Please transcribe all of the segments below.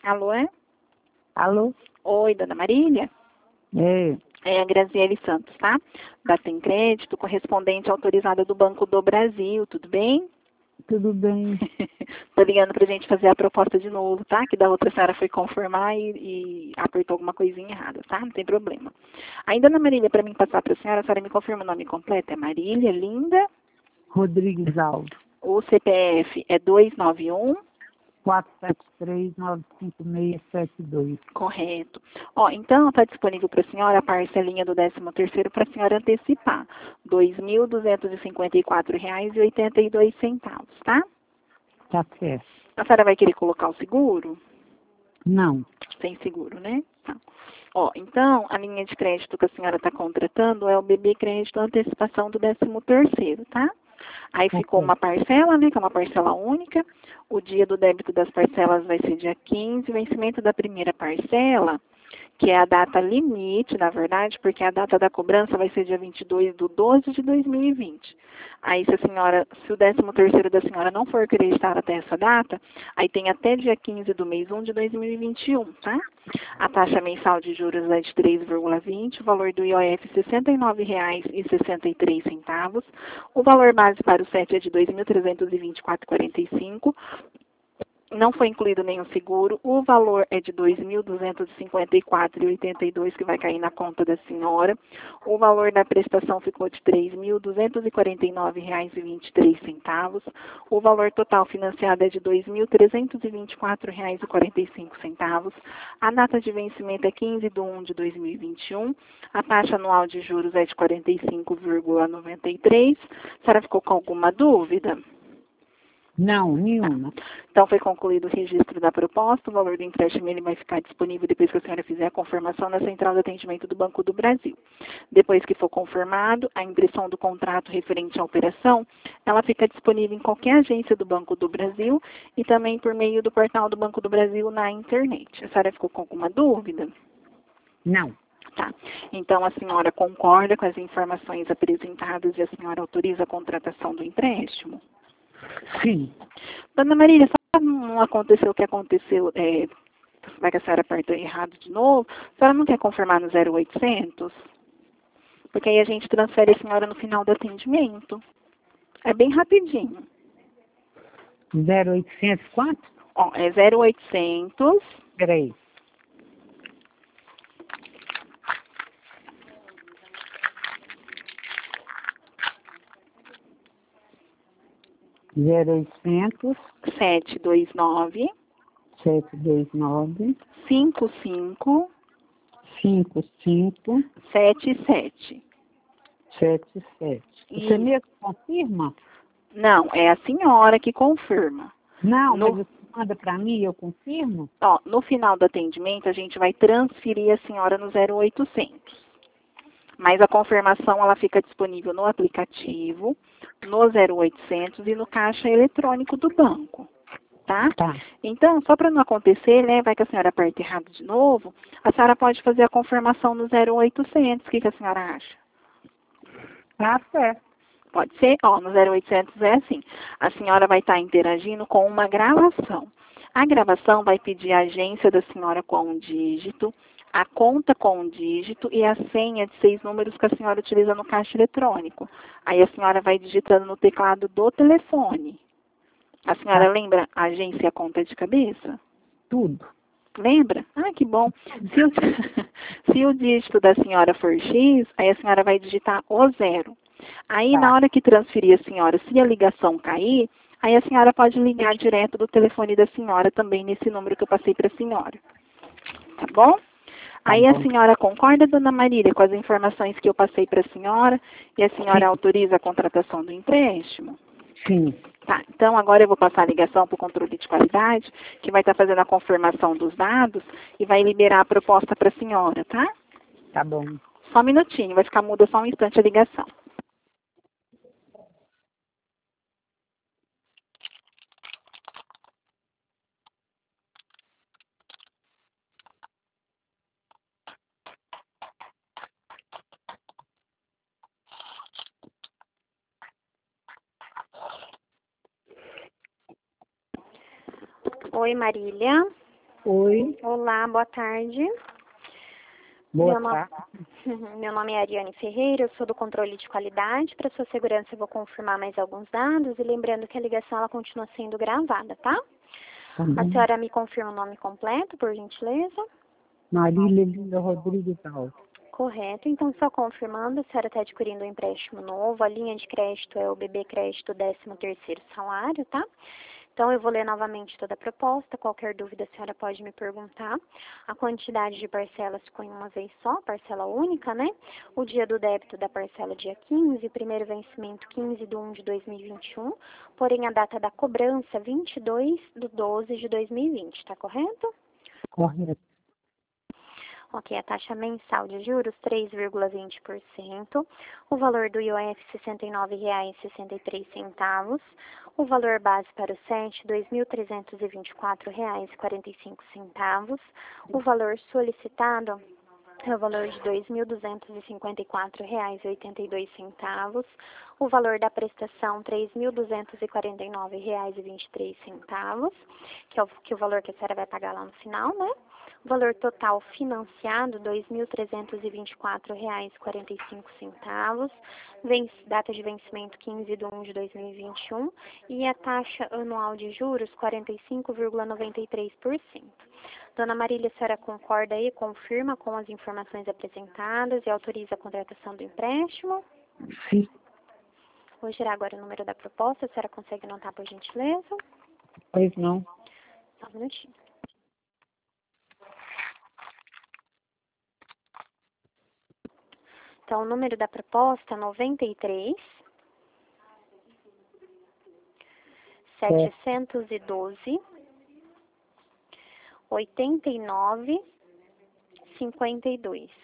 Alô, é? Alô? Oi, dona Marília? É, É a Graziele Santos, tá? Da Tem Crédito, correspondente autorizada do Banco do Brasil, tudo bem? tudo bem? Tô ligando pra gente fazer a proposta de novo, tá? Que da outra senhora foi confirmar e apertou alguma coisinha errada, tá? Não tem problema. Aí, dona Marília, pra mim passar pra senhora me confirma o nome completo? É Marília Linda, Rodrigues Alves, o CPF é 291. 473-95672. Correto. Ó, então está disponível para a senhora a parcelinha do 13º para a senhora antecipar. R$ 2.254,82, tá? Tá certo. A senhora vai querer colocar o seguro? Não, Sem seguro, né? Tá. Ó, então, a linha de crédito que a senhora está contratando é o BB Crédito Antecipação do 13º, tá? Aí ficou ok. uma parcela, né, que é uma parcela única. O dia do débito das parcelas vai ser dia 15. O vencimento da primeira parcela, que é a data limite, na verdade, porque a data da cobrança vai ser dia 22/12/2020. Aí, se o 13º da senhora não for acreditado até essa data, aí tem até dia 15 do mês 1 de 2021, tá? A taxa mensal de juros é de 3,20, o valor do IOF R$ 69,63. O valor base para o CET é de R$ 2.324,45. Não foi incluído nenhum seguro. O valor é de R$ 2.254,82 que vai cair na conta da senhora. O valor da prestação ficou de R$ 3.249,23. O valor total financiado é de R$ 2.324,45. A data de vencimento é 15/1/2021. A taxa anual de juros é de 45,93. A senhora ficou com alguma dúvida? Não, nenhuma. Então, foi concluído o registro da proposta. O valor do empréstimo ele vai ficar disponível depois que a senhora fizer a confirmação na Central de Atendimento do Banco do Brasil. Depois que for confirmado, a impressão do contrato referente à operação, ela fica disponível em qualquer agência do Banco do Brasil e também por meio do portal do Banco do Brasil na internet. A senhora ficou com alguma dúvida? Não. Tá. Então, a senhora concorda com as informações apresentadas e a senhora autoriza a contratação do empréstimo? Sim. Dona Marília, só para não aconteceu o que aconteceu, vai que a senhora apertou errado de novo, a senhora não quer confirmar no 0800? Porque aí a gente transfere a senhora no final do atendimento. É bem rapidinho. 0800 quanto? Ó, é 0800, Peraí. 0800 729 729 5577. 5577. Você E mesmo confirma? não, é a senhora que confirma. Não, mas No, você manda para mim e eu confirmo? ó, no final do atendimento, a gente vai transferir a senhora no 0800. Mas a confirmação ela fica disponível no aplicativo, no 0800 e no caixa eletrônico do banco, tá? Tá. Então, só para não acontecer, né, vai que a senhora aperta errado de novo, a senhora pode fazer a confirmação no 0800. O que a senhora acha? Tá certo. Pode ser? Ó, no 0800 é assim. A senhora vai estar interagindo com uma gravação. A gravação vai pedir a agência da senhora com um dígito, a conta com um dígito e a senha de 6 números que a senhora utiliza no caixa eletrônico. Aí a senhora vai digitando no teclado do telefone. A senhora Tá. lembra a agência e a conta de cabeça? Tudo. Lembra? Ah, que bom. Se o, se o dígito da senhora for X, aí a senhora vai digitar o 0. Aí, na Tá. hora que transferir a senhora, se a ligação cair, aí a senhora pode ligar direto do telefone da senhora também nesse número que eu passei para a senhora. Tá bom? Tá Aí a bom. senhora concorda, dona Marília, com as informações que eu passei para a senhora e a senhora autoriza a contratação do empréstimo? Sim. Tá, então agora eu vou passar a ligação para o controle de qualidade, que vai estar fazendo a confirmação dos dados e vai liberar a proposta para a senhora, tá? Tá bom. Só um minutinho, vai ficar muda só um instante a ligação. Oi, Marília. Oi, Olá, boa tarde. boa Meu nome, tarde. meu nome é Ariane Ferreira, eu sou do controle de qualidade. Para sua segurança, eu vou confirmar mais alguns dados e lembrando que a ligação ela continua sendo gravada, tá? Tá A bom. senhora me confirma o nome completo, por gentileza? Marília Linda Rodrigues Alves. Correto. Então, só confirmando, a senhora está adquirindo um empréstimo novo. A linha de crédito é o BB Crédito 13º salário, tá? Então, eu vou ler novamente toda a proposta. Qualquer dúvida, a senhora pode me perguntar. A quantidade de parcelas ficou em uma vez só, parcela única, né? O dia do débito da parcela dia 15, primeiro vencimento 15/1/2021, porém a data da cobrança 22/12/2020, tá correto? Correto. Ok, a taxa mensal de juros 3,20%, o valor do IOF R$ 69,63, o valor base para o SET R$ 2.324,45, o valor solicitado é o valor de R$ 2.254,82, o valor da prestação R$ 3.249,23, que é o valor que a senhora vai pagar lá no final, né? O valor total financiado R$ 2.324,45, data de vencimento 15/1/2021 e a taxa anual de juros 45,93%. Dona Marília, a senhora concorda aí, confirma com as informações apresentadas e autoriza a contratação do empréstimo? Sim. Vou girar agora o número da proposta, a senhora consegue anotar por gentileza? Pois não. Só um minutinho. Então, o número da proposta é 93 712 89 52.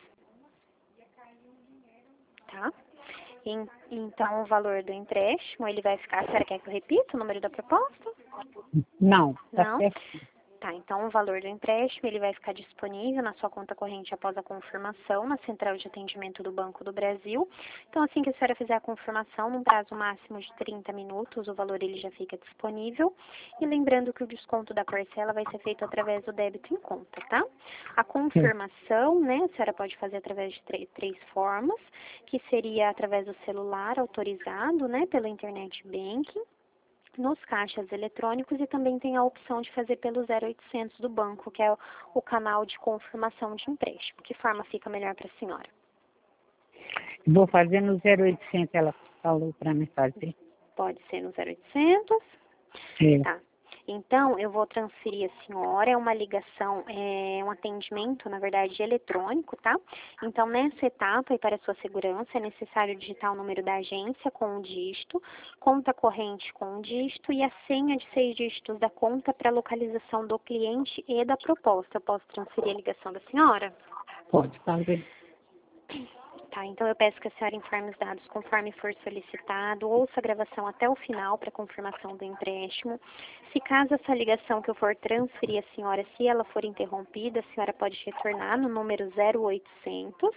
Tá? Então, o valor do empréstimo, ele vai ficar... A senhora quer que eu repita o número da proposta? Não, tá Não? certo. Tá, então o valor do empréstimo, ele vai ficar disponível na sua conta corrente após a confirmação na Central de Atendimento do Banco do Brasil. Então, assim que a senhora fizer a confirmação, num prazo máximo de 30 minutos, o valor ele já fica disponível. E lembrando que o desconto da parcela vai ser feito através do débito em conta, tá? A confirmação, né, a senhora pode fazer através de três formas, que seria através do celular autorizado, né, pelo Internet Banking, nos caixas eletrônicos e também tem a opção de fazer pelo 0800 do banco, que é o canal de confirmação de empréstimo. Que forma fica melhor para a senhora? Vou fazer no 0800, ela falou para me fazer. Pode ser no 0800. É. Tá. Então, eu vou transferir a senhora, é uma ligação, é um atendimento, na verdade, eletrônico, tá? Então, nessa etapa, e para sua segurança, é necessário digitar o número da agência com um dígito, conta corrente com um dígito e a senha de 6 dígitos da conta para localização do cliente e da proposta. Eu posso transferir a ligação da senhora? Pode fazer. Tá, então eu peço que a senhora informe os dados conforme for solicitado, ouça a gravação até o final para confirmação do empréstimo. Se caso essa ligação que eu for transferir a senhora, se ela for interrompida, a senhora pode retornar no número 0800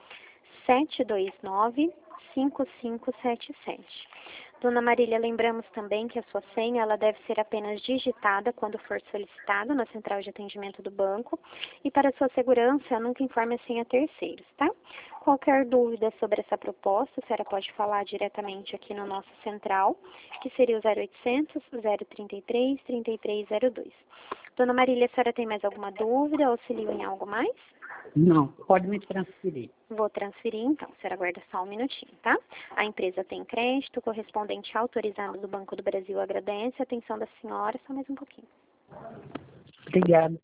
729 5577. Dona Marília, lembramos também que a sua senha ela deve ser apenas digitada quando for solicitada na central de atendimento do banco e para sua segurança, nunca informe a senha a terceiros, tá? Qualquer dúvida sobre essa proposta, a senhora pode falar diretamente aqui no nosso central, que seria o 0800 033 3302. Dona Marília, a senhora tem mais alguma dúvida? Auxilio em algo mais? Não, pode me transferir. Vou transferir, então. A senhora aguarda só um minutinho, tá? A empresa tem crédito, correspondente autorizado do Banco do Brasil agradece a atenção da senhora. Só mais um pouquinho. Obrigado.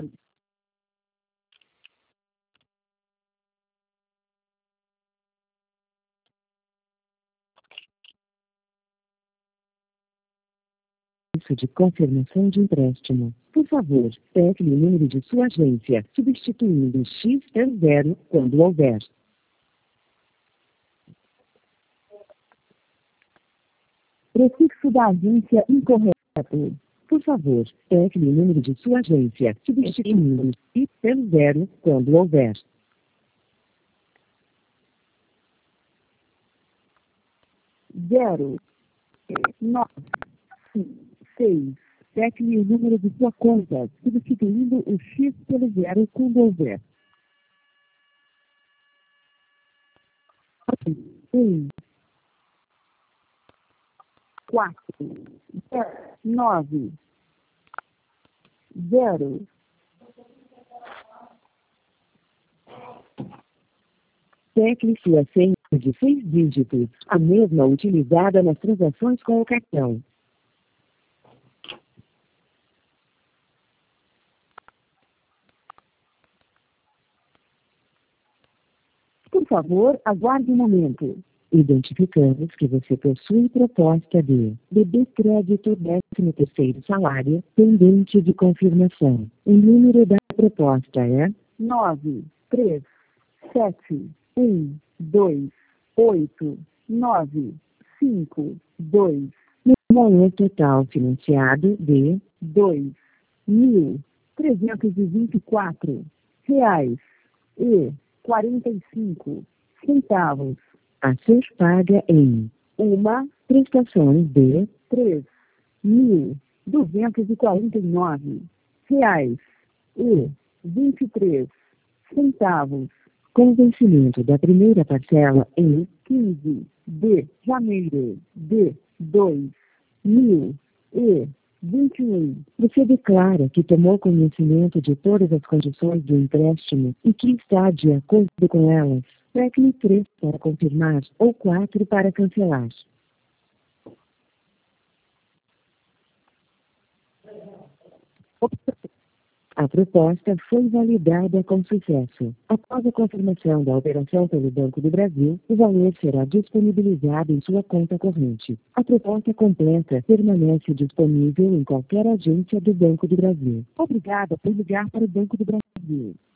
De confirmação de empréstimo. Por favor, pegue o número de sua agência, substituindo X por 0 quando houver. Prefixo da agência incorreto. Por favor, pegue o número de sua agência, substituindo X por 0 quando houver. 0, 9, 6, Tecle o número de sua conta, substituindo o X pelo 0 quando houver. 1, 4, 9, 0. Tecle sua senha de 6 dígitos, a mesma utilizada nas transações com o cartão. Por favor, aguarde um momento. Identificamos que você possui proposta de BB Crédito 13º salário, pendente de confirmação. O número da proposta é 9, 3, 7, 1, 2, 8, 9, 5, 2. No valor total financiado de R$2.324,45 a ser paga em uma prestações de R$3.249,23, com vencimento da primeira parcela em 15 de janeiro de 2021. Você declara que tomou conhecimento de todas as condições do empréstimo e que está de acordo com elas. Tecle 3 para confirmar ou 4 para cancelar. A proposta foi validada com sucesso. Após a confirmação da operação pelo Banco do Brasil, o valor será disponibilizado em sua conta corrente. A proposta completa permanece disponível em qualquer agência do Banco do Brasil. Obrigada por ligar para o Banco do Brasil.